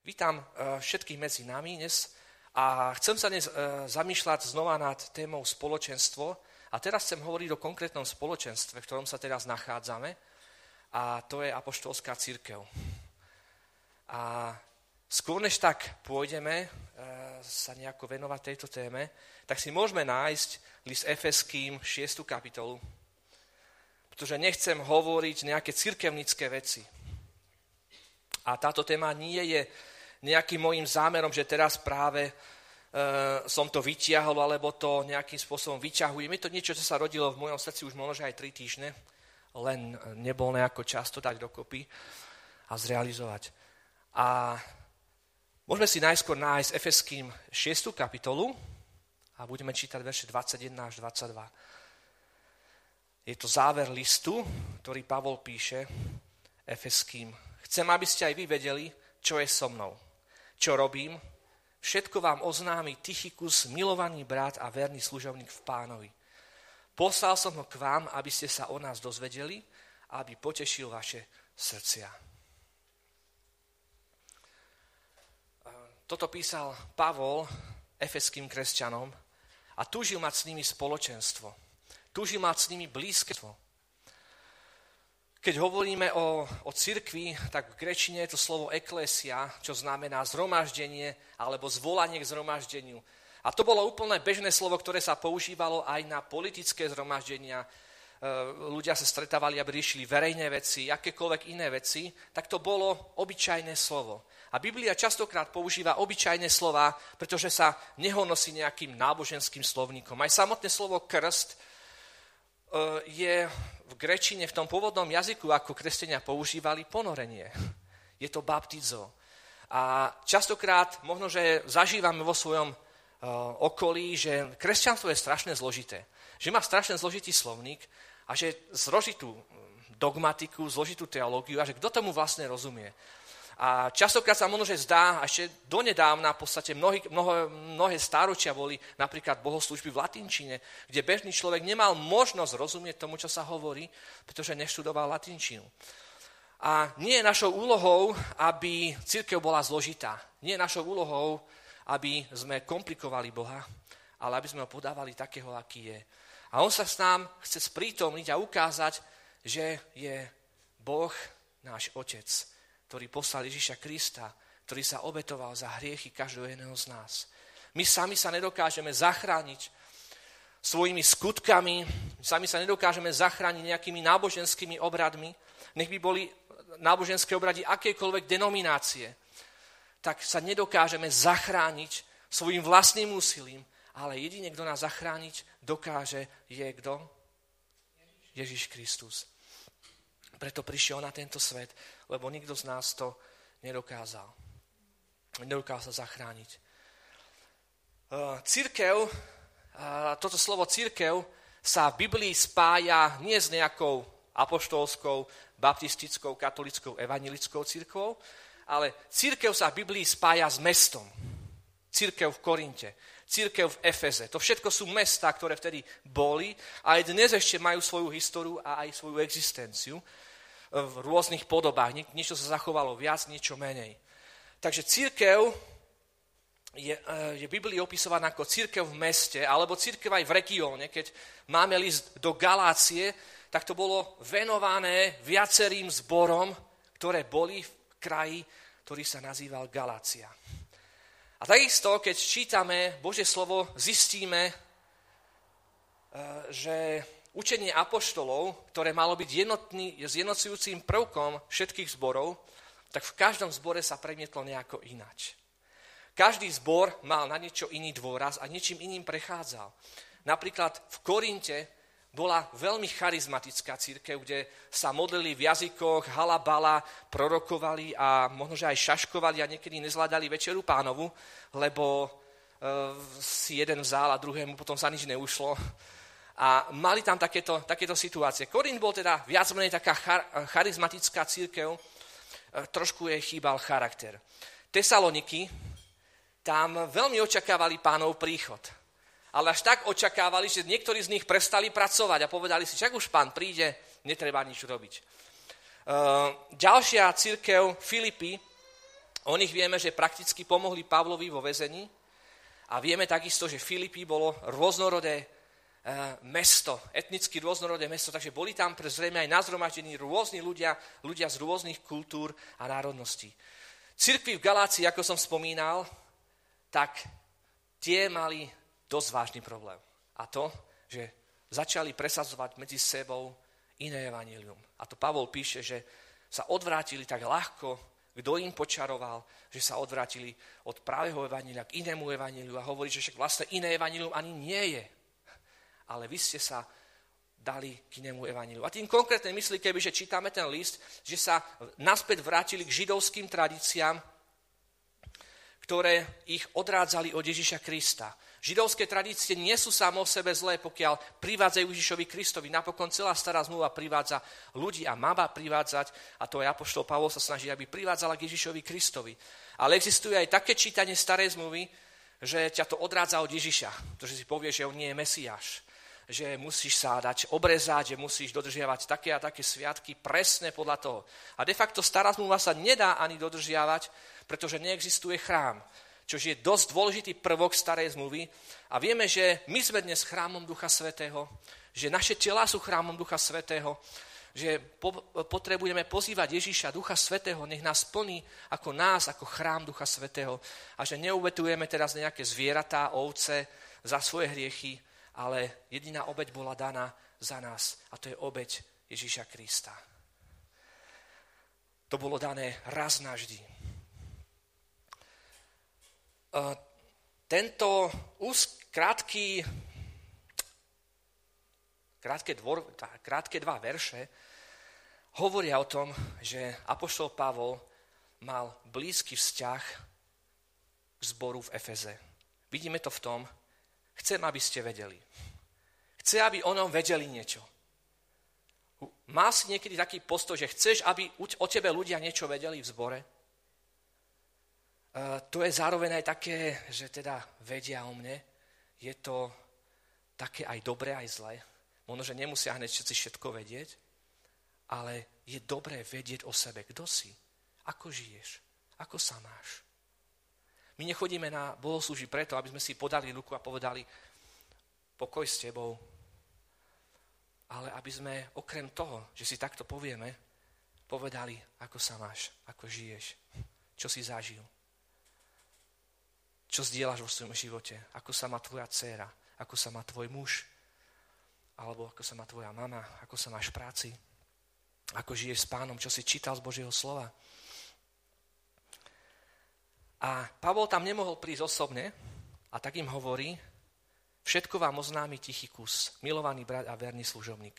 Vítam všetkých medzi nami dnes a chcem sa dnes zamýšľať znova nad témou spoločenstvo. A teraz chcem hovoriť o konkrétnom spoločenstve, v ktorom sa teraz nachádzame, a to je apoštolská cirkev. A skôr než tak pôjdeme sa nejako venovať tejto téme, tak si môžeme nájsť list Efeským 6. kapitolu, pretože nechcem hovoriť nejaké cirkevnické veci. A táto téma nie je nejakým môjim zámerom, že teraz práve som to vytiahol, alebo to nejakým spôsobom vyťahujem. Je to niečo, čo sa rodilo v mojom srdci už možno aj 3 týždne, len nebol nejako čas to dať dokopy a zrealizovať. A môžeme si najskôr nájsť Efeským 6. kapitolu a budeme čítať verše 21 až 22. Je to záver listu, ktorý Pavol píše Efeským. Chcem, aby ste aj vy vedeli, čo je so mnou, čo robím. Všetko vám oznámi Tychikus, milovaný brat a verný služobník v Pánovi. Poslal som ho k vám, aby ste sa o nás dozvedeli a aby potešil vaše srdcia. Toto písal Pavol efeským kresťanom a túžil mať s nimi spoločenstvo. Túžil mať s nimi blízkestvo. Keď hovoríme o cirkvi, tak v gréčine je to slovo eklésia, čo znamená zhromaždenie alebo zvolanie k zhromaždeniu. A to bolo úplne bežné slovo, ktoré sa používalo aj na politické zhromaždenia. Ľudia sa stretávali, aby riešili verejné veci, akékoľvek iné veci, tak to bolo obyčajné slovo. A Biblia častokrát používa obyčajné slova, pretože sa nehonosí nejakým náboženským slovníkom. Aj samotné slovo krst je v gréčine, v tom pôvodnom jazyku, ako kresťania používali, ponorenie. Je to baptizo. A častokrát možno, že zažívame vo svojom okolí, že kresťanstvo je strašne zložité. Že má strašne zložitý slovník a že zložitú dogmatiku, zložitú teológiu a že kto tomu vlastne rozumie. A častokrát sa možno, že zdá, a ešte donedávna v podstate mnohé stáročia boli napríklad bohoslúžby v latinčine, kde bežný človek nemal možnosť rozumieť tomu, čo sa hovorí, pretože neštudoval latinčinu. A nie je našou úlohou, aby cirkev bola zložitá. Nie je našou úlohou, aby sme komplikovali Boha, ale aby sme ho podávali takého, aký je. A on sa s nám chce sprítomniť a ukázať, že je Boh náš Otec, ktorý poslal Ježiša Krista, ktorý sa obetoval za hriechy každého jedného z nás. My sami sa nedokážeme zachrániť svojimi skutkami, sami sa nedokážeme zachrániť nejakými náboženskými obradmi, nech by boli náboženské obrady akékoľvek denominácie, tak sa nedokážeme zachrániť svojim vlastným úsilím, ale jedine, kto nás zachrániť dokáže, je kto? Ježiš Kristus. Preto prišiel na tento svet, lebo nikto z nás to nedokázal. Nedokázal zachrániť. Cirkev, toto slovo cirkev sa v Biblii spája nie s nejakou apoštolskou, baptistickou, katolickou, evanjelickou cirkvou, ale cirkev sa v Biblii spája s mestom. Cirkev v Korinte, cirkev v Efeze. To všetko sú mestá, ktoré vtedy boli a aj dnes ešte majú svoju históriu a aj svoju existenciu v rôznych podobách. Niečo sa zachovalo viac, niečo menej. Takže cirkev je v Biblii opisovaná ako cirkev v meste, alebo cirkev aj v regióne. Keď máme list do Galácie, tak to bolo venované viacerým zborom, ktoré boli v kraji, ktorý sa nazýval Galácia. A takisto, keď čítame Božie slovo, zistíme, že učenie apoštolov, ktoré malo byť zjednocujúcim prvkom všetkých zborov, tak v každom zbore sa premietlo nejako ináč. Každý zbor mal na niečo iný dôraz a niečím iným prechádzal. Napríklad v Korinte bola veľmi charizmatická cirkev, kde sa modlili v jazykoch, halabala, prorokovali a možno, že aj šaškovali a niekedy nezvládali večeru Pánovu, lebo si jeden vzal a druhému potom sa nič neušlo. A mali tam takéto situácie. Korint bol teda viac menej taká charizmatická cirkev, trošku jej chýbal charakter. Tesaloniky, tam veľmi očakávali Pánov príchod. Ale až tak očakávali, že niektorí z nich prestali pracovať a povedali si, čak už Pán príde, netreba nič robiť. Ďalšia cirkev Filipy O nich vieme, že prakticky pomohli Pavlovi vo väzení a vieme takisto, že Filipy bolo rôznorodé mesto, etnicky rôznorodé mesto, takže boli tam zrejme aj nazhromaždení rôzni ľudia z rôznych kultúr a národností. Cirkvi v Galácii, ako som spomínal, tak tie mali dosť vážny problém. A to, že začali presadzovať medzi sebou iné evanjelium. A to Pavol píše, že sa odvrátili tak ľahko, kto im počaroval, že sa odvrátili od pravého evanjelia k inému evanjeliu a hovorí, že však vlastne iné evanjelium ani nie je. Ale vy ste sa dali k inému evanjeliu. A tým konkrétne myslí, kebyže čítame ten list, že sa naspäť vrátili k židovským tradíciám, ktoré ich odrádzali od Ježiša Krista. Židovské tradície nie sú samo o sebe zlé, pokiaľ privádzajú Ježišovi Kristovi. Napokon celá stará zmluva privádza ľudí a má privádzať, a to aj apoštol Pavol sa snaží, aby privádzala k Ježišovi Kristovi. Ale existuje aj také čítanie starej zmluvy, že ťa to odrádza od Ježiša, pretože si povieš, že on nie je Mesiáš, že musíš sa dať obrezať, že musíš dodržiavať také a také sviatky presne podľa toho. A de facto stará zmluva sa nedá ani dodržiavať, pretože neexistuje chrám, čo je dosť dôležitý prvok starej zmluvy. A vieme, že my sme dnes chrámom Ducha Svätého, že naše telá sú chrámom Ducha Svätého, že potrebujeme pozývať Ježiša, Ducha Svätého, nech nás plní ako nás, ako chrám Ducha Svätého. A že neubetujeme teraz nejaké zvieratá, ovce za svoje hriechy, ale jediná obeť bola daná za nás a to je obeť Ježiša Krista. To bolo dané raz navždy. Tento krátke dva verše hovoria o tom, že apoštol Pavol mal blízky vzťah k zboru v Efeze. Vidíme to v tom, chcem, aby ste vedeli. Chce, aby o ňom vedeli niečo. Má si niekedy taký postoj, že chceš, aby o tebe ľudia niečo vedeli v zbore? To je zároveň aj také, že teda vedia o mne. Je to také aj dobré, aj zlé. Možno, že nemusia hneď všetci všetko vedieť, ale je dobré vedieť o sebe. Kto si? Ako žiješ? Ako sa máš? My nechodíme na bohoslúži preto, aby sme si podali ruku a povedali pokoj s tebou, ale aby sme okrem toho, že si takto povieme, povedali, ako sa máš, ako žiješ, čo si zažil, čo zdieľaš vo svojom živote, ako sa má tvoja dcéra, ako sa má tvoj muž, alebo ako sa má tvoja mama, ako sa máš v práci, ako žiješ s Pánom, čo si čítal z Božieho slova. A Pavol tam nemohol prísť osobne a tak im hovorí, všetko vám oznámi Tychikus, milovaný brat a verný služobník.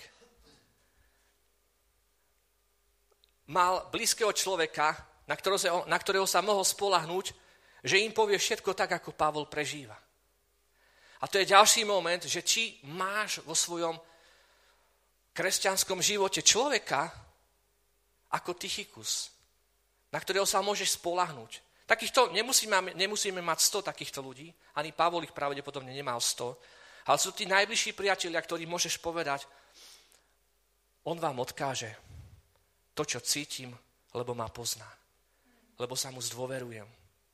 Mal blízkeho človeka, na ktorého sa mohol spoľahnúť, že im povie všetko tak, ako Pavol prežíva. A to je ďalší moment, že či máš vo svojom kresťanskom živote človeka ako Tychikus, na ktorého sa môžeš spoľahnúť. Takýchto nemusíme mať 100 takýchto ľudí, ani Pavol ich pravdepodobne nemal 100, ale sú tí najbližší priatelia, ktorí môžeš povedať, on vám odkáže to, čo cítim, lebo ma pozná, lebo sa mu zdôverujem.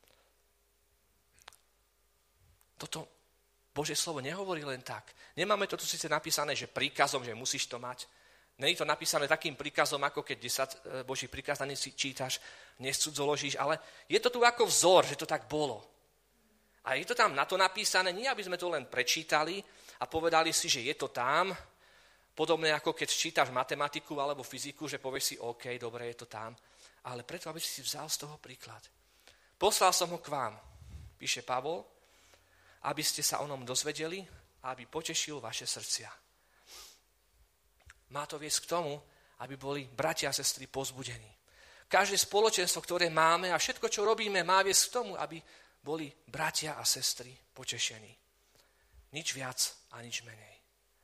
Toto Božie slovo nehovorí len tak. Nemáme to tu síce napísané, že príkazom, že musíš to mať. Nie je to napísané takým príkazom, ako keď 10 Božích prikázaní si čítaš, nescudzoložíš, ale je to tu ako vzor, že to tak bolo. A je to tam na to napísané, nie aby sme to len prečítali a povedali si, že je to tam, podobné ako keď čítaš matematiku alebo fyziku, že povieš si, OK, dobre, je to tam, ale preto, aby si vzal z toho príklad. Poslal som ho k vám, píše Pavol, aby ste sa o ňom dozvedeli a aby potešil vaše srdcia. Má to viesť k tomu, aby boli bratia a sestry povzbudení. Každé spoločenstvo, ktoré máme a všetko, čo robíme, má viesť k tomu, aby boli bratia a sestry potešení. Nič viac a nič menej.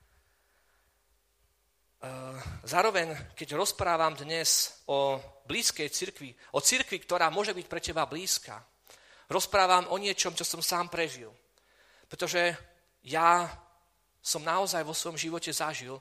Zároveň, keď rozprávam dnes o blízkej cirkvi, o cirkvi, ktorá môže byť pre teba blízka, rozprávam o niečom, čo som sám prežil. Pretože ja som naozaj vo svojom živote zažil,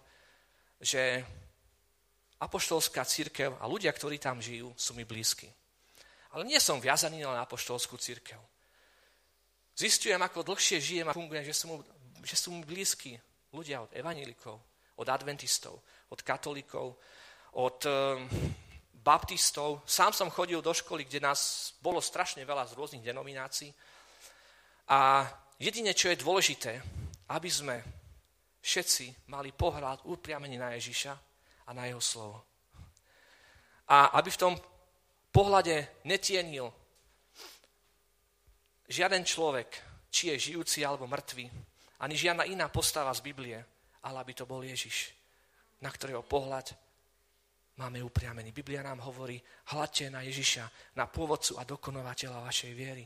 že apoštolská cirkev a ľudia, ktorí tam žijú, sú mi blízki. Ale nie som viazaný na apoštolskú cirkev. Zistujem, ako dlhšie žijem a fungujem, že sú mi blízki ľudia od evanjelikov, od adventistov, od katolíkov, od baptistov. Sám som chodil do školy, kde nás bolo strašne veľa z rôznych denominácií. A jedine, čo je dôležité, aby sme všetci mali pohľad upriamený na Ježiša a na jeho slovo. A aby v tom pohľade netienil žiaden človek, či je žijúci alebo mŕtvy, ani žiadna iná postava z Biblie, ale aby to bol Ježiš, na ktorého pohľad máme upriamený. Biblia nám hovorí, hľadte na Ježiša, na pôvodcu a dokonovateľa vašej viery.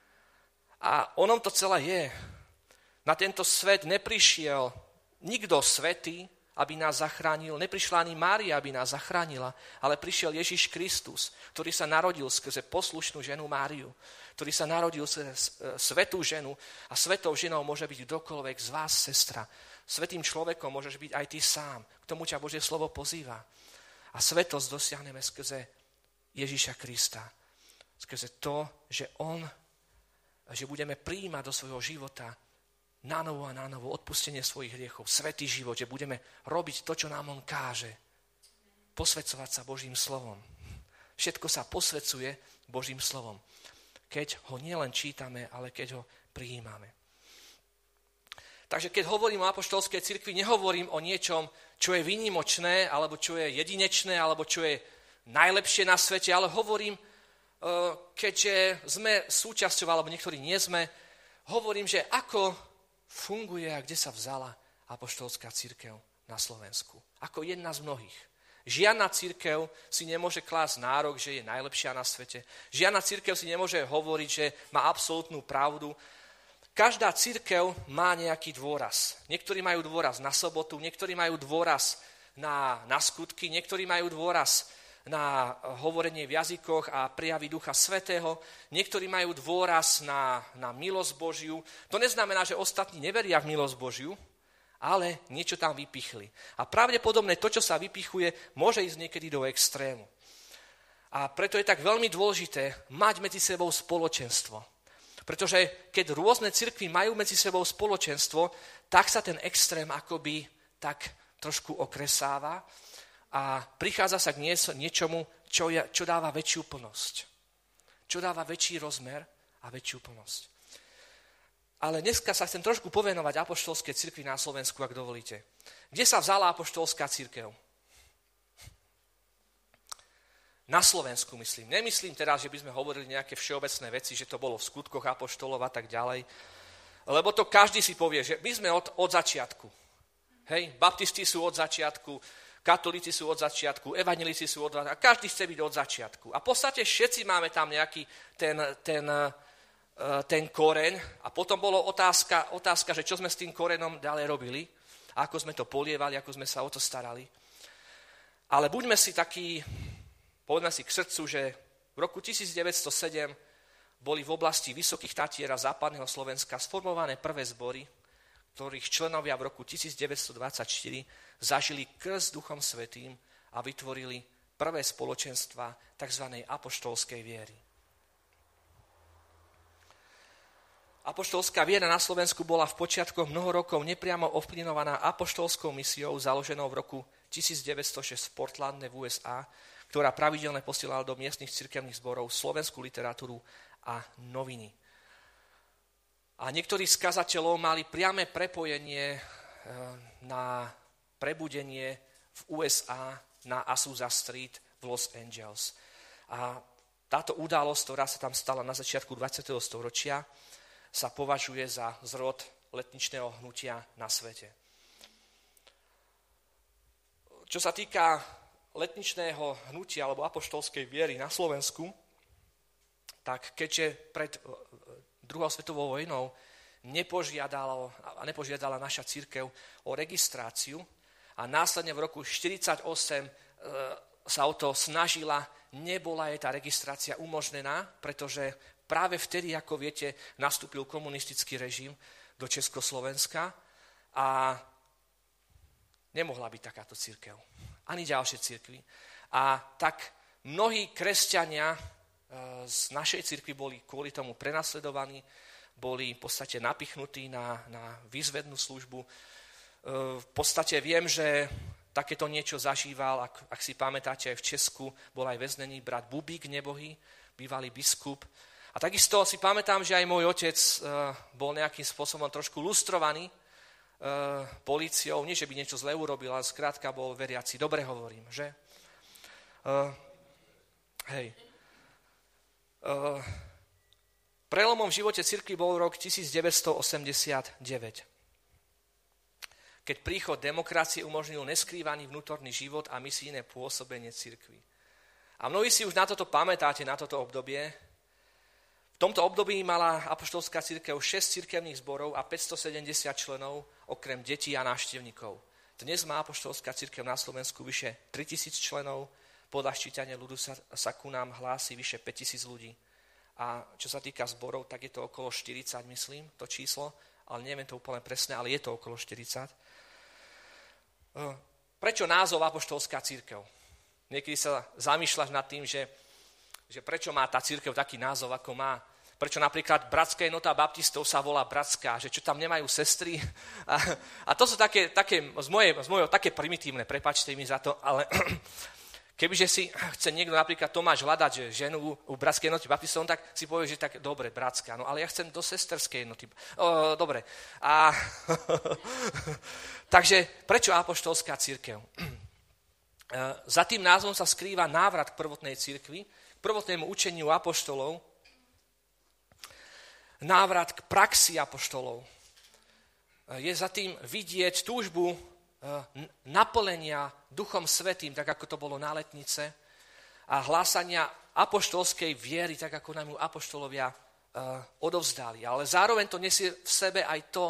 A onom to celé je. Na tento svet neprišiel nikto svätý, aby nás zachránil. Neprišla ani Mária, aby nás zachránila, ale prišiel Ježiš Kristus, ktorý sa narodil skrze poslušnú ženu Máriu, ktorý sa narodil skrze svätú ženu a svätou ženou môže byť kdokoľvek z vás, sestra. Svätým človekom môžeš byť aj ty sám. K tomu ťa Božie slovo pozýva. A svätosť dosiahneme skrze Ježiša Krista. Skrze to, že budeme prijímať do svojho života na novo odpustenie svojich hriechov, svätý život, že budeme robiť to, čo nám on káže. Posväcovať sa Božím slovom. Všetko sa posväcuje Božím slovom. Keď ho nielen čítame, ale keď ho prijímame. Takže keď hovorím o apoštolskej cirkvi, nehovorím o niečom, čo je výnimočné, alebo čo je jedinečné, alebo čo je najlepšie na svete, ale hovorím, keďže sme súčasťou, alebo niektorí nie sme, hovorím, že ako funguje a kde sa vzala apoštolská cirkev na Slovensku. Ako jedna z mnohých. Žiadna cirkev si nemôže klásť nárok, že je najlepšia na svete. Žiadna cirkev si nemôže hovoriť, že má absolútnu pravdu. Každá cirkev má nejaký dôraz. Niektorí majú dôraz na sobotu, niektorí majú dôraz na skutky, niektorí majú dôraz na hovorenie v jazykoch a prejavy Ducha Svätého. Niektorí majú dôraz na milosť Božiu. To neznamená, že ostatní neveria v milosť Božiu, ale niečo tam vypichli. A pravdepodobne to, čo sa vypichuje, môže ísť niekedy do extrému. A preto je tak veľmi dôležité mať medzi sebou spoločenstvo. Pretože keď rôzne cirkvi majú medzi sebou spoločenstvo, tak sa ten extrém akoby tak trošku okresáva a prichádza sa k niečomu, čo dáva väčšiu plnosť. Čo dáva väčší rozmer a väčšiu plnosť. Ale dneska sa chcem trošku povenovať apoštolskej cirkvi na Slovensku, ak dovolíte. Kde sa vzala apoštolská cirkev? Na Slovensku myslím. Nemyslím teraz, že by sme hovorili nejaké všeobecné veci, že to bolo v skutkoch apoštolov a tak ďalej. Lebo to každý si povie, že my sme od začiatku. Hej, baptisti sú od začiatku, katolíci sú od začiatku, evanjelici sú od začiatku, a každý chce byť od začiatku. A v podstate všetci máme tam nejaký ten koreň a potom bolo otázka, že čo sme s tým koreňom ďalej robili, ako sme to polievali, ako sme sa o to starali. Ale buďme si takí, poďme si k srdcu, že v roku 1907 boli v oblasti Vysokých Tatier a západného Slovenska sformované prvé zbory, ktorých členovia v roku 1924 zažili krst Duchom Svätým a vytvorili prvé spoločenstva tzv. Apoštolskej viery. Apoštolská viera na Slovensku bola v počiatkoch mnoho rokov nepriamo ovplyvňovaná apoštolskou misiou založenou v roku 1906 v Portlande v USA, ktorá pravidelne posielala do miestnych cirkevných zborov slovenskú literatúru a noviny. A niektorí z kazateľov mali priame prepojenie na prebudenie v USA na Azusa Street v Los Angeles. A táto udalosť, ktorá sa tam stala na začiatku 20. storočia, sa považuje za zrod letničného hnutia na svete. Čo sa týka letničného hnutia alebo apoštolskej viery na Slovensku, tak keďže pred druhou svetovou vojnou nepožiadala naša cirkev o registráciu a následne v roku 1948 sa o to snažila, nebola jej tá registrácia umožnená, pretože práve vtedy, ako viete, nastúpil komunistický režim do Československa a nemohla byť takáto cirkev. Ani ďalšie cirkvi. A tak mnohí kresťania z našej cirkvi boli kvôli tomu prenasledovaní, boli v podstate napichnutí na výzvednú službu. V podstate viem, že takéto niečo zažíval, ak si pamätáte, aj v Česku bol aj väznený brat Bubík nebohý, bývalý biskup. A takisto si pamätám, že aj môj otec bol nejakým spôsobom trošku lustrovaný políciou. Nie, že by niečo zle urobil, ale skrátka bol veriaci. Dobre hovorím, že? Prelomom v živote cirkvi bol rok 1989, keď príchod demokracie umožnil neskrývaný vnútorný život a misijné pôsobenie cirkvi. A mnohí si už na toto pamätáte, na toto obdobie. V tomto období mala apoštolská cirkev 6 cirkevných zborov a 570 členov, okrem detí a návštevníkov. Dnes má apoštolská cirkev na Slovensku vyše 3000 členov, podľa ščítania ľudu sa ku nám hlási vyše 5000 ľudí. A čo sa týka zborov, tak je to okolo 40, myslím, to číslo, ale neviem to úplne presne, ale je to okolo 40. Prečo názov apoštolská cirkev? Niekedy sa zamýšľaš nad tým, že prečo má tá cirkev taký názov, ako má. Prečo napríklad Bratská jednota baptistov sa volá Bratská, že čo tam nemajú sestry. A to sú také z mojho také primitívne, prepáčte mi za to, ale kebyže si chce niekto napríklad Tomáš hľadať že ženu u Bratskej jednoty baptistov, tak si povie, že tak dobre, bratská, no ale ja chcem do sesterskej jednoty. Dobre. Takže prečo apoštolská cirkev? Za tým názvom sa skrýva návrat k prvotnej cirkvi, k prvotnému učeniu apoštolov, návrat k praxi apoštolov. Je za tým vidieť túžbu naplnenia Duchom Svätým, tak ako to bolo na Letnice, a hlásania apoštolskej viery, tak ako nám ju apoštolovia odovzdali. Ale zároveň to nesie v sebe aj to,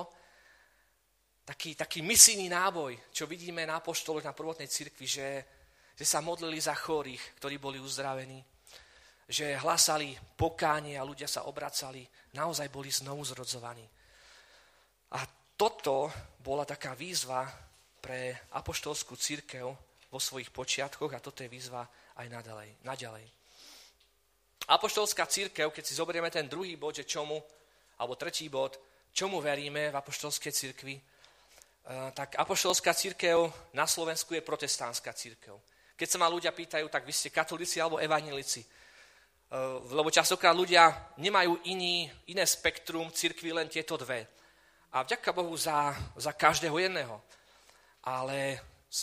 taký misijný náboj, čo vidíme na apoštoloch na prvotnej cirkvi, že sa modlili za chorých, ktorí boli uzdravení, že hlásali pokánie a ľudia sa obracali, naozaj boli znovu zrodzovaní. A toto bola taká výzva pre apoštolskú cirkev vo svojich počiatkoch a toto je výzva aj naďalej. Apoštolská cirkev, keď si zoberieme ten druhý bod, že alebo tretí bod, čomu veríme v apoštolskej cirkvi, tak apoštolská cirkev na Slovensku je protestánska cirkev. Keď sa ma ľudia pýtajú, tak vy ste katolíci alebo evanjelici, lebo častokrát ľudia nemajú iné spektrum cirkvi, len tieto dve. A vďaka Bohu za každého jedného. Ale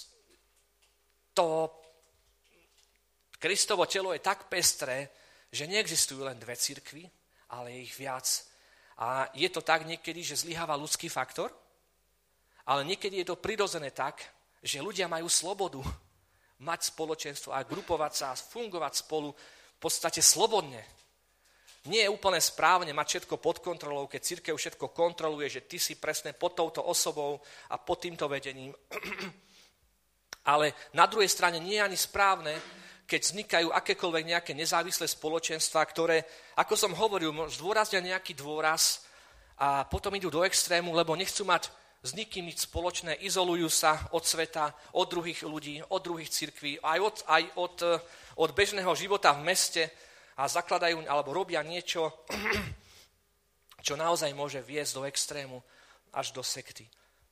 to Kristovo telo je tak pestré, že neexistujú len dve cirkvi, ale je ich viac. A je to tak niekedy, že zlyháva ľudský faktor, ale niekedy je to prirodzené tak, že ľudia majú slobodu mať spoločenstvo a grupovať sa a fungovať spolu v podstate slobodne. Nie je úplne správne mať všetko pod kontrolou, keď cirkev všetko kontroluje, že ty si presne pod touto osobou a pod týmto vedením. Ale na druhej strane nie je ani správne, keď vznikajú akékoľvek nejaké nezávislé spoločenstvá, ktoré, ako som hovoril, zdôraznia nejaký dôraz a potom idú do extrému, lebo nechcú mať s nikým nič spoločné, izolujú sa od sveta, od druhých ľudí, od druhých cirkví, aj od bežného života v meste a zakladajú alebo robia niečo, čo naozaj môže viesť do extrému až do sekty.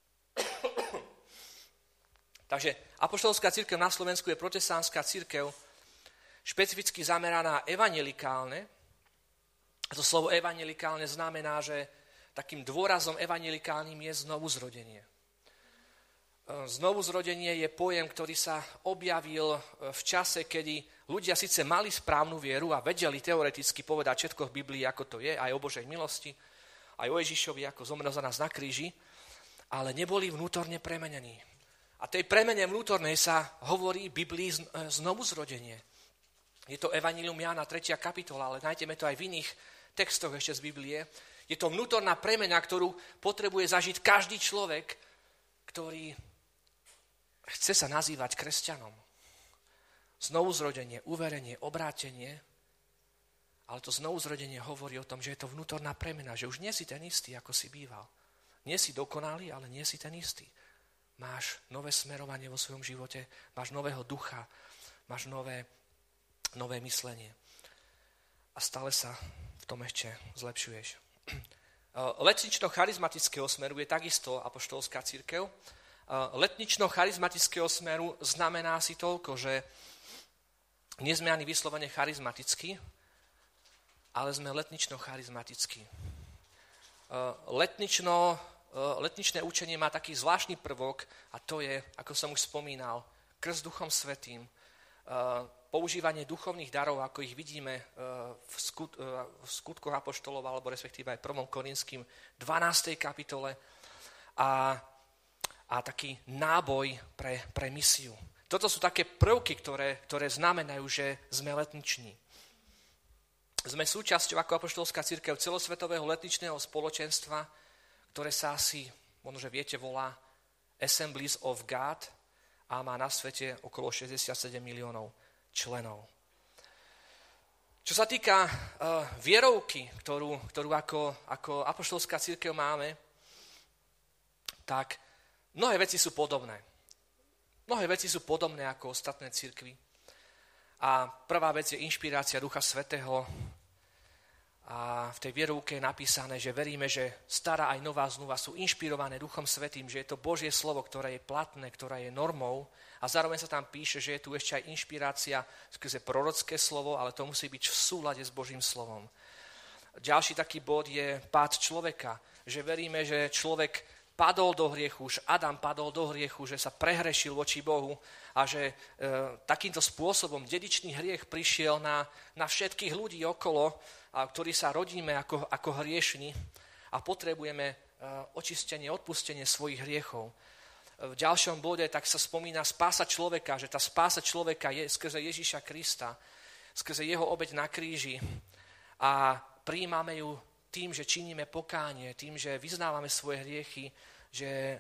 Takže apoštolská cirkev na Slovensku je protestánska cirkev, špecificky zameraná evanjelikálne. To slovo evanjelikálne znamená, že takým dôrazom evanjelikálnym je znovuzrodenie. Znovuzrodenie je pojem, ktorý sa objavil v čase, kedy ľudia síce mali správnu vieru a vedeli teoreticky povedať všetko v Biblii, ako to je, aj o Božej milosti, aj o Ježišovi, ako zomrel za nás na kríži, ale neboli vnútorne premenení. A tej premene vnútornej sa hovorí v Biblii znovuzrodenie. Je to Evanjelium Jána 3. kapitola, ale nájdeme to aj v iných textoch ešte z Biblie. Je to vnútorná premena, ktorú potrebuje zažiť každý človek, ktorý chce sa nazývať kresťanom. Znovuzrodenie, uverenie, obrátenie, ale to znovuzrodenie hovorí o tom, že je to vnútorná premena, že už nie si ten istý, ako si býval. Nie si dokonalý, ale nie si ten istý. Máš nové smerovanie vo svojom živote, máš nového ducha, máš nové myslenie. a stále sa v tom ešte zlepšuješ. Letnično-charizmatického smeru je takisto apoštolská cirkev. Letnično-charizmatického smeru znamená si toľko, že nie sme ani vyslovene charizmatickí, ale sme letnično-charizmatickí. Letničné učenie má taký zvláštny prvok a to je, ako som už spomínal, krst Duchom Svätým, používanie duchovných darov, ako ich vidíme v skutkoch apoštolov, alebo respektíve aj 1. Korinským 12. kapitole a taký náboj pre misiu. Toto sú také prvky, ktoré znamenajú, že sme letniční. Sme súčasťou ako apoštolská cirkev celosvetového letničného spoločenstva, ktoré sa asi, možno, že viete, volá Assemblies of God a má na svete okolo 67 miliónov členov. Čo sa týka vierovky, ktorú ako apoštolská cirkev máme, tak mnohé veci sú podobné. Mnohé veci sú podobné ako ostatné cirkvi. A prvá vec je inšpirácia Ducha Svätého. A v tej vierovke je napísané, že veríme, že stará aj nová zmluva sú inšpirované Duchom Svätým, že je to Božie slovo, ktoré je platné, ktoré je normou. A zároveň sa tam píše, že je tu ešte aj inšpirácia skrze prorocké slovo, ale to musí byť v súlade s Božím slovom. Ďalší taký bod je pád človeka, že veríme, že človek padol do hriechu, že Adam padol do hriechu, že sa prehrešil voči Bohu a že takýmto spôsobom dedičný hriech prišiel na všetkých ľudí okolo, ktorí sa rodíme ako hriešni a potrebujeme očistenie, odpustenie svojich hriechov. V ďalšom bode tak sa spomína spása človeka, že tá spása človeka je skrze Ježiša Krista, skrze jeho obeť na kríži a prijímame ju tým, že činíme pokánie, tým, že vyznávame svoje hriechy, že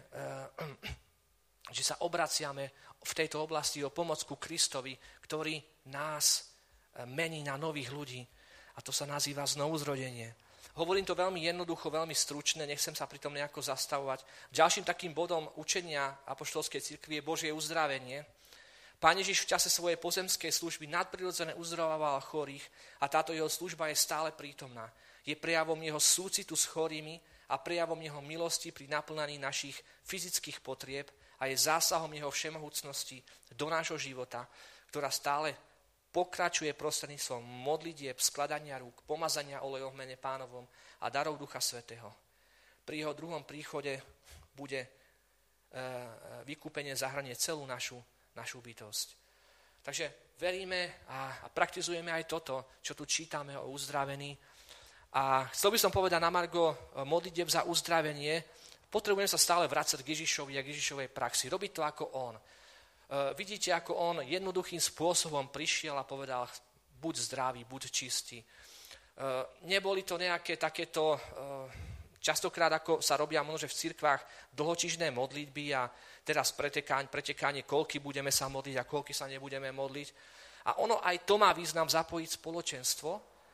sa obraciame v tejto oblasti o pomoc ku Kristovi, ktorý nás mení na nových ľudí. A to sa nazýva znovuzrodenie. Hovorím to veľmi jednoducho, veľmi stručne, nechcem sa pri tom nejako zastavovať. Ďalším takým bodom učenia apoštolskej cirkvi je Božie uzdravenie. Pán Ježiš v čase svojej pozemskej služby nadprirodzene uzdravával chorých a táto jeho služba je stále prítomná. Je prejavom jeho súcitu s chorými a prejavom jeho milosti pri naplňaní našich fyzických potrieb a je zásahom jeho všemohúcnosti do nášho života, ktorá stále pokračuje prostredníctvom modlitieb, skladania rúk, pomazania olejom v mene Pánovom a darov Ducha Svätého. Pri jeho druhom príchode bude vykúpenie zahrnie celú našu bytosť. Takže veríme a praktizujeme aj toto, čo tu čítame o uzdravení. A chcel by som povedať na margo modlitieb za uzdravenie, potrebujeme sa stále vrácať k Ježišovi a k Ježišovej praxi. Robiť to ako on. Vidíte, ako on jednoduchým spôsobom prišiel a povedal, buď zdravý, buď čistý. Neboli to nejaké takéto, častokrát ako sa robia možno v cirkvách dlhočižné modlitby a teraz pretekánie, koľky budeme sa modliť a koľky sa nebudeme modliť. A ono aj to má význam zapojiť spoločenstvo,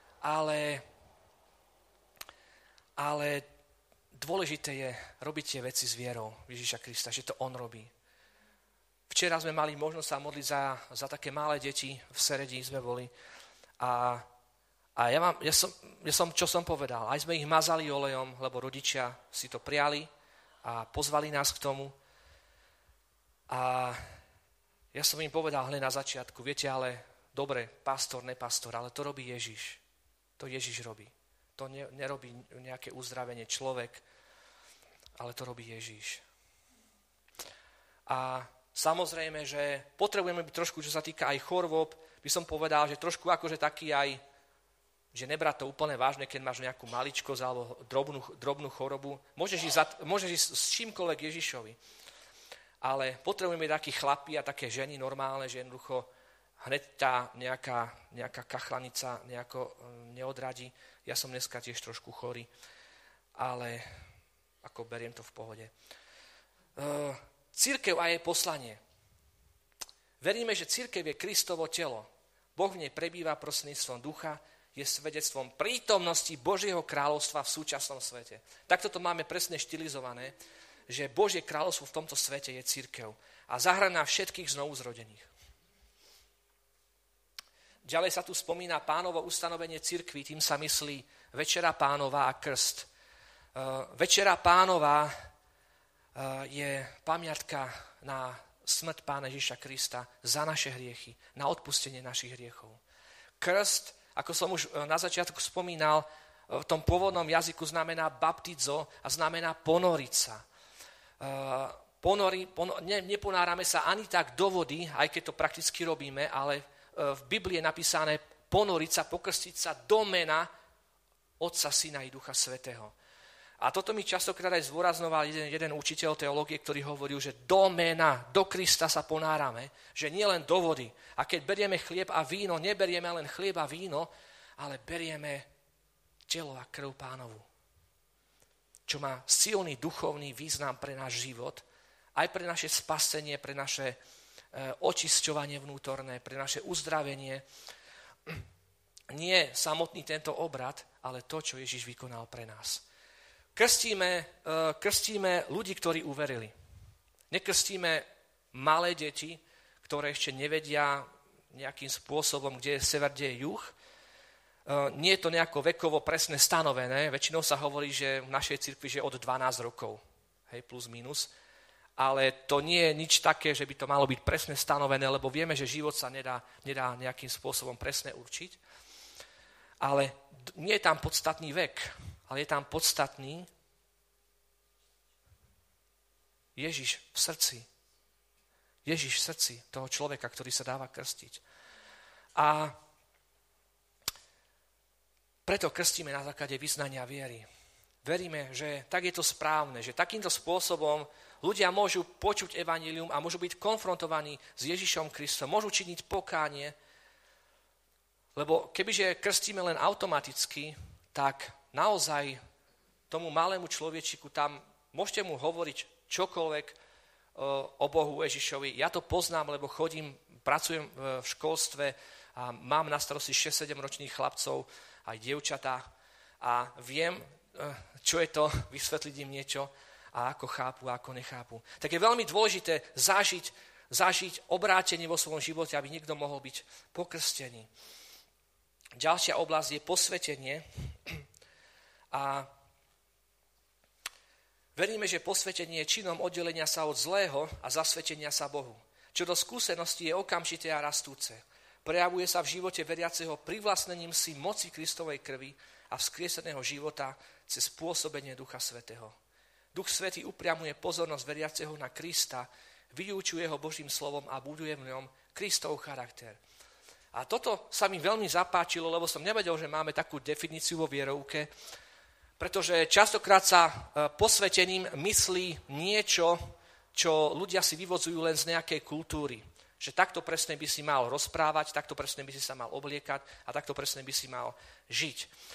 ale dôležité je robiť tie veci s vierou Ježiša Krista, že to on robí. Včera sme mali možnosť sa modliť za také malé deti, v Seredi sme boli a ja som, čo som povedal, aj sme ich mazali olejom, lebo rodičia si to priali a pozvali nás k tomu a ja som im povedal hneď na začiatku, viete, ale dobre, pastor, nepastor, ale to robí Ježiš. To Ježiš robí. To nerobí nejaké uzdravenie človek, ale to robí Ježiš. A samozrejme, že potrebujeme byť trošku, čo sa týka aj chorôb, by som povedal, že trošku akože taký aj, že nebrať to úplne vážne, keď máš nejakú maličkosť alebo drobnú chorobu. Môžeš ísť s čímkoľvek Ježišovi. Ale potrebujeme takí chlapi a také ženy normálne, že jednoducho hneď tá nejaká kachlanica nejako neodradí. Ja som dneska tiež trošku chorý, ale ako beriem to v pohode. Cirkev a jej poslanie. Veríme, že cirkev je Kristovo telo. Boh v nej prebýva prostredníctvom ducha, je svedectvom prítomnosti Božieho kráľovstva v súčasnom svete. Takto to máme presne štilizované, že Božie kráľovstvo v tomto svete je cirkev a zahrania všetkých znovuzrodených. Ďalej sa tu spomína Pánovo ustanovenie cirkvi, tým sa myslí Večera Pánova a krst. Večera Pánova je pamiatka na smrť Pána Ježiša Krista za naše hriechy, na odpustenie našich hriechov. Krst, ako som už na začiatku spomínal, v tom pôvodnom jazyku znamená baptizo a znamená ponoriť sa. Neponárame sa ani tak do vody, aj keď to prakticky robíme, ale v Biblii je napísané ponoriť sa, pokrstiť sa do mena Otca, Syna i Ducha Svätého. A toto mi častokrát aj zdôrazňoval jeden učiteľ teológie, ktorý hovoril, že do mena, do Krista sa ponárame, že nie len do vody. A keď berieme chlieb a víno, neberieme len chlieb a víno, ale berieme telo a krv Pánovu. Čo má silný duchovný význam pre náš život, aj pre naše spasenie, pre naše očisťovanie vnútorné, pre naše uzdravenie. Nie samotný tento obrad, ale to, čo Ježiš vykonal pre nás. Krstíme ľudí, ktorí uverili. Nekrstíme malé deti, ktoré ešte nevedia nejakým spôsobom, kde je sever, kde je juh. Nie je to nejako vekovo presne stanovené. Väčšinou sa hovorí, že v našej cirkvi je od 12 rokov. Hej, plus minus. Ale to nie je nič také, že by to malo byť presne stanovené, lebo vieme, že život sa nedá nejakým spôsobom presne určiť. Ale nie je tam podstatný vek, ale je tam podstatný Ježiš v srdci. Ježiš v srdci toho človeka, ktorý sa dáva krstiť. A preto krstíme na základe vyznania viery. Veríme, že tak je to správne, že takýmto spôsobom ľudia môžu počuť evanjelium a môžu byť konfrontovaní s Ježišom Kristom, môžu činiť pokánie, lebo kebyže krstíme len automaticky, tak naozaj tomu malému človečiku tam môžete mu hovoriť čokoľvek o Bohu Ježišovi. Ja to poznám, lebo pracujem v školstve a mám na starosti 6-7 ročných chlapcov, aj dievčatá a viem, čo je to, vysvetliť im niečo a ako chápu a ako nechápu. Tak je veľmi dôležité zažiť obrátenie vo svojom živote, aby niekto mohol byť pokrstený. Ďalšia oblasť je posvätenie a veríme, že posvätenie je činom oddelenia sa od zlého a zasvetenia sa Bohu. Čo do skúsenosti je okamžité a rastúce. Prejavuje sa v živote veriaceho privlastnením si moci Kristovej krvi a vzkrieseného života cez pôsobenie Ducha Svätého. Duch Svätý upriamuje pozornosť veriaceho na Krista, vyučuje ho Božím slovom a buduje v ňom Kristov charakter. A toto sa mi veľmi zapáčilo, lebo som nevedel, že máme takú definíciu vo vierovke, pretože častokrát sa posvätením myslí niečo, čo ľudia si vyvodzujú len z nejakej kultúry. Že takto presne by si mal rozprávať, takto presne by si sa mal obliekať a takto presne by si mal žiť.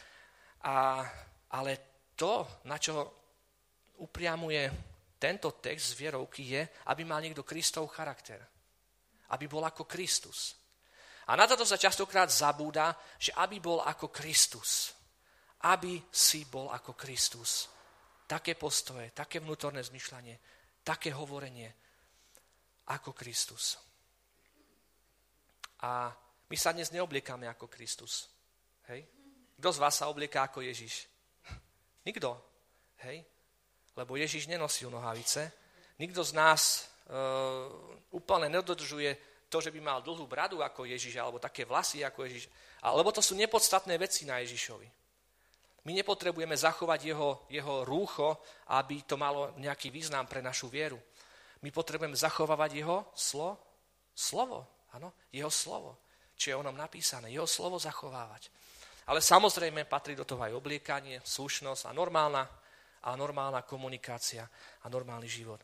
Ale to, na čo upriamuje tento text z vierovky, je, aby mal niekto Kristov charakter. Aby bol ako Kristus. A na toto sa častokrát zabúda, že aby bol ako Kristus. Aby si bol ako Kristus. Také postoje, také vnútorné zmyšľanie, také hovorenie ako Kristus. A my sa dnes neobliekame ako Kristus. Hej? Kto z vás sa oblieká ako Ježiš? Nikto. Hej? Lebo Ježiš nenosil nohavice. Nikto z nás úplne nedodržuje to, že by mal dlhú bradu ako Ježiš, alebo také vlasy ako Ježiš. Lebo to sú nepodstatné veci na Ježišovi. My nepotrebujeme zachovať jeho rúcho, aby to malo nejaký význam pre našu vieru. My potrebujeme zachovávať jeho slovo. Áno, jeho slovo. Čo je o ňom napísané. Jeho slovo zachovávať. Ale samozrejme patrí do toho aj obliekanie, slušnosť a normálna komunikácia a normálny život.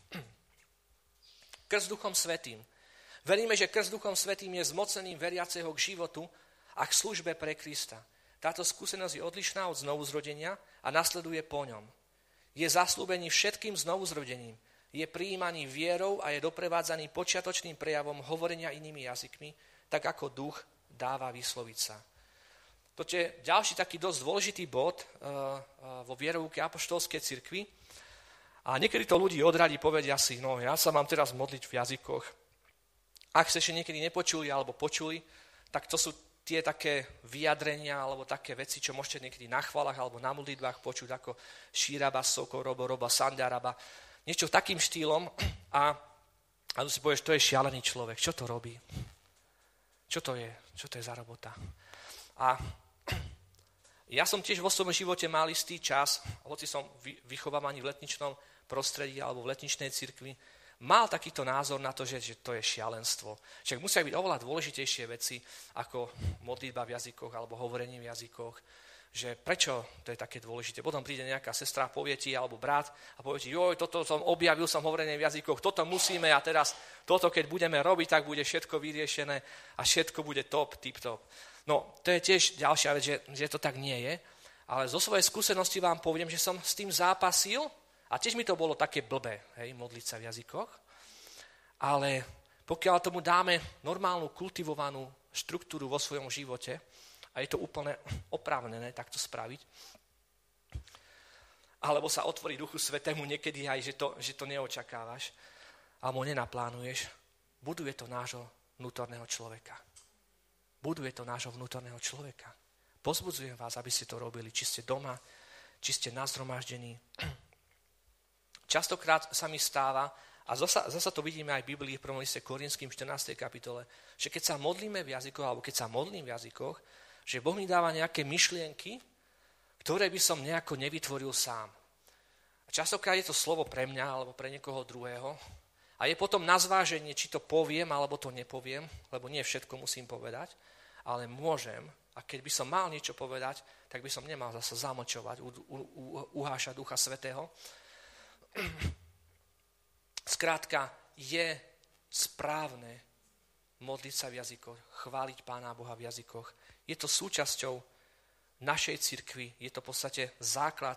Krst Duchom Svätým. Veríme, že krst Duchom Svätým je zmocením veriaceho k životu a k službe pre Krista. Táto skúsenosť je odlišná od znovuzrodenia a nasleduje po ňom. Je zasľúbený všetkým znovuzrodením. Je prijímaný vierou a je doprevádzaný počiatočným prejavom hovorenia inými jazykmi, tak ako duch dáva vysloviť sa. Toto je ďalší taký dosť dôležitý bod vo vierovke apoštolskej cirkvi. A niekedy to ľudí odradí, povedia si, no ja sa mám teraz modliť v jazykoch. Ak ste ešte niekedy nepočuli alebo počuli, tak to sú tie také vyjadrenia alebo také veci, čo môžete niekedy na chválach alebo na modlitbách počuť ako šíraba, soko, robo, sandaraba. Niečo takým štýlom a tu si povieš, to je šialený človek. Čo to robí? Čo to je? Čo to je za robota? A ja som tiež vo svojom živote mal istý čas, hoci som vychovávaný v letničnom prostredí alebo v letničnej cirkvi, mal takýto názor na to, že to je šialenstvo. Však musia byť oveľa dôležitejšie veci ako modlitba v jazykoch alebo hovorenie v jazykoch, že prečo to je také dôležité. Potom príde nejaká sestra, povie ti, alebo brat a povie ti, joj, toto som objavil som hovorenie v jazykoch, toto musíme a teraz toto, keď budeme robiť, tak bude všetko vyriešené a všetko bude top, tip-top. No, to je tiež ďalšia vec, že to tak nie je, ale zo svojej skúsenosti vám poviem, že som s tým zápasil. A tiež mi to bolo také blbé, hej, modliť sa v jazykoch, ale pokiaľ tomu dáme normálnu, kultivovanú štruktúru vo svojom živote, a je to úplne oprávnené takto spraviť, alebo sa otvorí Duchu Svätému niekedy aj, že to neočakávaš, alebo nenaplánuješ, buduje to nášho vnútorného človeka. Buduje to nášho vnútorného človeka. Pozbudzujem vás, aby ste to robili, či ste doma, či ste na zhromaždení. Častokrát sa mi stáva, a zasa to vidíme aj v Biblii v 1. liste Korinským 14. kapitole, že keď sa modlíme v jazykoch, alebo keď sa modlím v jazykoch, že Boh mi dáva nejaké myšlienky, ktoré by som nejako nevytvoril sám. A častokrát je to slovo pre mňa, alebo pre niekoho druhého. A je potom na zváženie, či to poviem, alebo to nepoviem, lebo nie všetko musím povedať, ale môžem. A keď by som mal niečo povedať, tak by som nemal zase zamlčovať, uhášať Ducha Svätého. Skrátka, je správne modliť sa v jazykoch, chváliť Pána Boha v jazykoch. Je to súčasťou našej cirkvi, je to v podstate základ,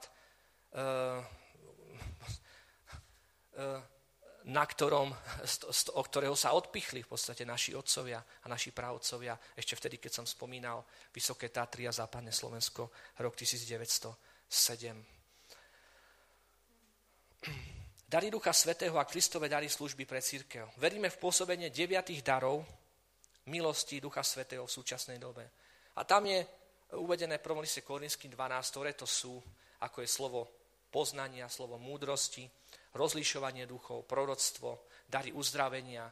od ktorého sa odpichli v podstate naši otcovia a naši praotcovia, ešte vtedy, keď som spomínal Vysoké Tatry a Západné Slovensko, rok 1907. Dary Ducha Svätého a Kristove dary služby pre cirkev. Veríme v pôsobenie 9 darov milosti Ducha Svätého v súčasnej dobe. A tam je uvedené v 1. liste Korinským 12, ktoré to sú, ako je slovo poznania, slovo múdrosti, rozlišovanie duchov, proroctvo, dary uzdravenia.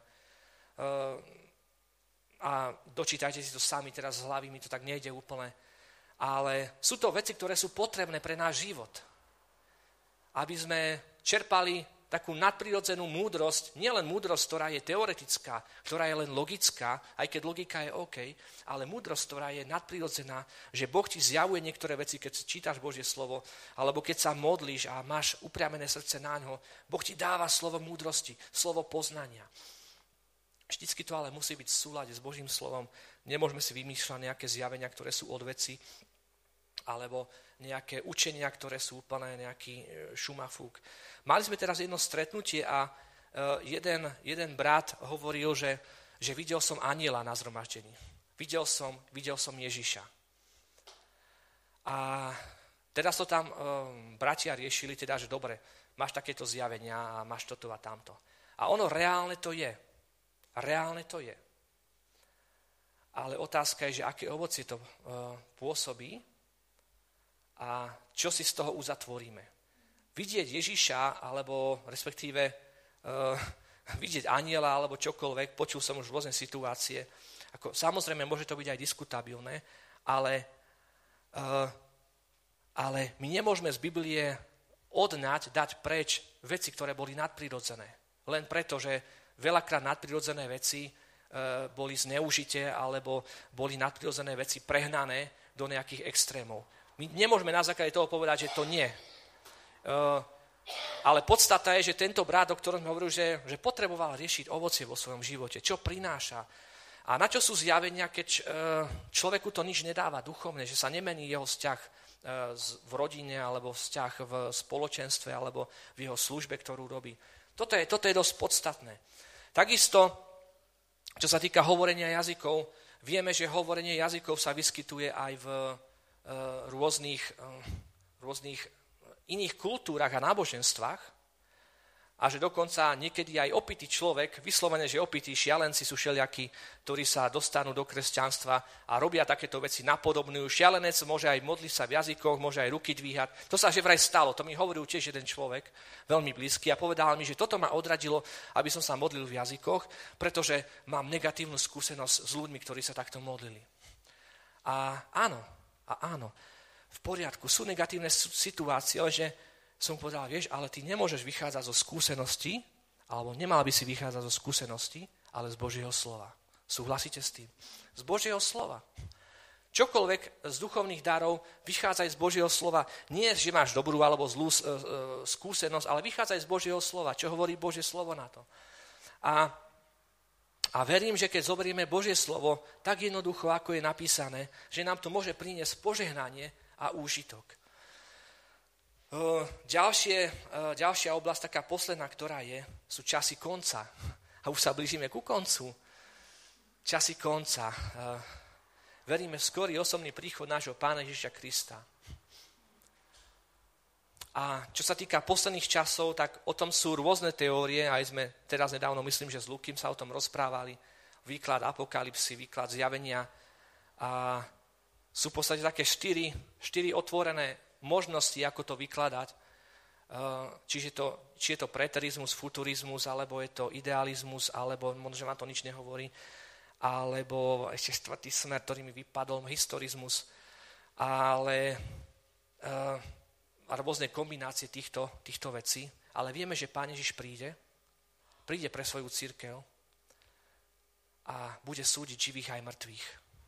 A dočítajte si to sami, teraz z hlavy mi to tak nejde úplne. Ale sú to veci, ktoré sú potrebné pre náš život. Aby sme čerpali takú nadprirodzenú múdrosť, nielen múdrosť, ktorá je teoretická, ktorá je len logická, aj keď logika je OK, ale múdrosť, ktorá je nadprirodzená, že Boh ti zjavuje niektoré veci, keď čítaš Božie slovo, alebo keď sa modlíš a máš upriamené srdce na ňo, Boh ti dáva slovo múdrosti, slovo poznania. Vždycky to ale musí byť v súlade s Božím slovom. Nemôžeme si vymýšľať nejaké zjavenia, ktoré sú od veci, alebo nejaké učenia, ktoré sú úplne nejaký šumafúk. Mali sme teraz jedno stretnutie a jeden brat hovoril, že videl som anjela na zhromaždení. Videl som Ježiša. A teraz to tam bratia riešili, teda, že dobre, máš takéto zjavenia a máš toto a tamto. A ono reálne to je. Reálne to je. Ale otázka je, že aké ovocie to pôsobí, a čo si z toho uzatvoríme. Vidieť Ježiša, alebo respektíve vidieť anjela, alebo čokoľvek, počul som už rôzne situácie. Samozrejme, môže to byť aj diskutabilné, ale my nemôžeme z Biblie dať preč veci, ktoré boli nadprirodzené. Len preto, že veľakrát nadprirodzené veci boli zneužité, alebo boli nadprirodzené veci prehnané do nejakých extrémov. My nemôžeme na základe toho povedať, že to nie. Ale podstata je, že tento brat, o ktorom hovoril, že potreboval riešiť ovocie vo svojom živote, čo prináša. A na čo sú zjavenia, keď človeku to nič nedáva duchovne, že sa nemení jeho vzťah v rodine, alebo vzťah v spoločenstve, alebo v jeho službe, ktorú robí. Toto je dosť podstatné. Takisto, čo sa týka hovorenia jazykov, vieme, že hovorenie jazykov sa vyskytuje aj v rôznych iných kultúrach a náboženstvách. a že dokonca niekedy aj opitý človek, vyslovene, že opití šialenci sú všelijakí, ktorí sa dostanú do kresťanstva a robia takéto veci napodobňujú. Šialenec môže aj modliť sa v jazykoch, môže aj ruky dvíhať. To sa že vraj stalo, to mi hovoril tiež jeden človek, veľmi blízky, a povedal mi, že toto ma odradilo, aby som sa modlil v jazykoch, pretože mám negatívnu skúsenosť s ľuďmi, ktorí sa takto modlili. A áno, v poriadku, sú negatívne situácie, že som povedal, vieš, ale ty nemôžeš vychádzať zo skúseností, alebo nemal by si vychádzať zo skúseností, ale z Božieho slova. Súhlasíte s tým? Z Božieho slova. Čokoľvek z duchovných darov vychádza z Božieho slova. Nie, že máš dobrú alebo zlú skúsenosť, ale vychádza z Božieho slova. Čo hovorí Božie slovo na to? A verím, že keď zoberieme Božie slovo tak jednoducho, ako je napísané, že nám to môže priniesť požehnanie a úžitok. Ďalšia oblasť, taká posledná, ktorá sú časy konca. A už sa blížime ku koncu. Časy konca. Veríme v skorý osobný príchod nášho Pána Ježiša Krista. A čo sa týka posledných časov, tak o tom sú rôzne teórie. Aj sme teraz nedávno, myslím, že s Lukým sa o tom rozprávali. Výklad apokalypsy, výklad zjavenia. A sú v podstate také štyri otvorené možnosti, ako to vykladať. Či je to preterizmus, futurizmus, alebo je to idealizmus, alebo možno vám to nič nehovorí, alebo ešte štvrtý smer, ktorý mi vypadol, historizmus, ale rôzne kombinácie týchto vecí. Ale vieme, že Pán Ježiš príde pre svoju cirkev a bude súdiť živých aj mŕtvych.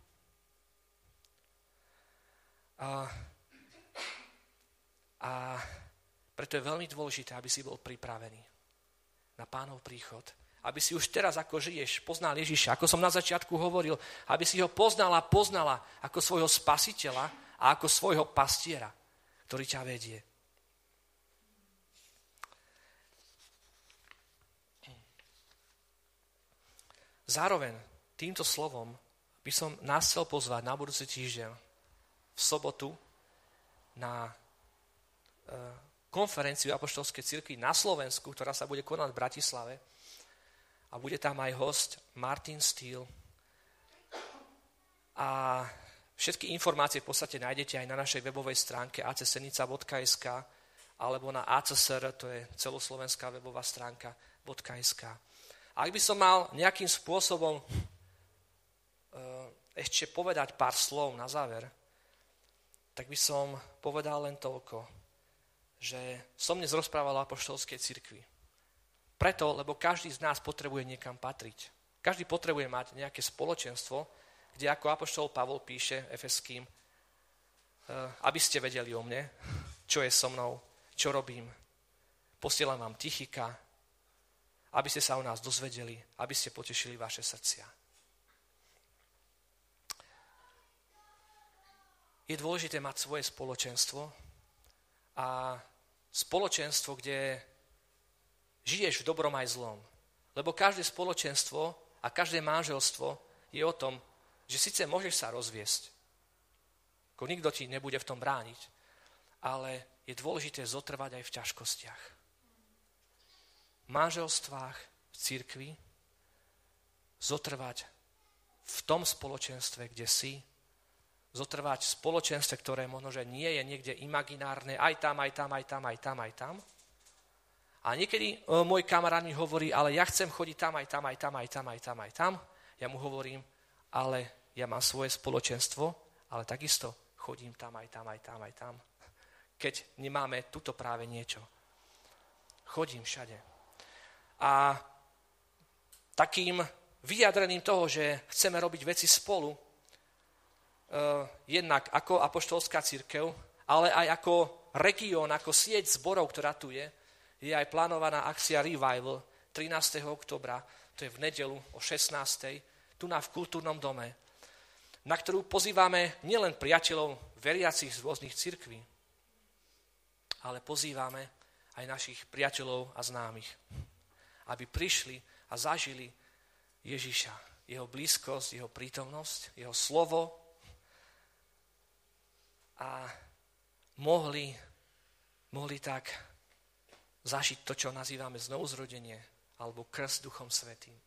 A preto je veľmi dôležité, aby si bol pripravený na Pánov príchod. Aby si už teraz, ako žiješ, poznal Ježiša, ako som na začiatku hovoril, aby si ho poznala ako svojho spasiteľa a ako svojho pastiera, ktorý ťa vedie. Zároveň týmto slovom by som nás chcel pozvať na budúci týždeň v sobotu na konferenciu Apoštolskej cirkvi na Slovensku, ktorá sa bude konať v Bratislave. A bude tam aj host Martin Steele. A všetky informácie v podstate nájdete aj na našej webovej stránke acsenica.sk alebo na ACSR, to je celoslovenská webová stránka.sk. A ak by som mal nejakým spôsobom ešte povedať pár slov na záver, tak by som povedal len toľko, že som dnes rozprával o apoštolskej cirkvi. Preto, lebo každý z nás potrebuje niekam patriť. Každý potrebuje mať nejaké spoločenstvo, kde ako apoštol Pavol píše Efeským, aby ste vedeli o mne, čo je so mnou, čo robím. Posielam vám Tychika, aby ste sa o nás dozvedeli, aby ste potešili vaše srdcia. Je dôležité mať svoje spoločenstvo a spoločenstvo, kde žiješ v dobrom aj zlom. Lebo každé spoločenstvo a každé manželstvo je o tom, že síce môžeš sa rozviesť, ako nikto ti nebude v tom brániť, ale je dôležité zotrvať aj v ťažkostiach. V manželstvách, v cirkvi, zotrvať v tom spoločenstve, kde si, zotrvať v spoločenstve, ktoré možno, že nie je niekde imaginárne, aj tam. A niekedy môj kamarát mi hovorí, ale ja chcem chodiť tam. Ja mu hovorím, ale ja mám svoje spoločenstvo, ale takisto chodím tam. Keď nemáme tuto práve niečo. Chodím všade. A takým vyjadrením toho, že chceme robiť veci spolu, jednak ako apoštolská cirkev, ale aj ako región, ako sieť zborov, ktorá tu je aj plánovaná akcia Revival 13. oktobra, to je v nedeľu o 16. tu v kultúrnom dome, na ktorú pozývame nielen priateľov veriacich z rôznych cirkví, ale pozývame aj našich priateľov a známych, aby prišli a zažili Ježiša, jeho blízkosť, jeho prítomnosť, jeho slovo, a mohli tak zažiť to, čo nazývame znovuzrodenie alebo krst Duchom Svätým.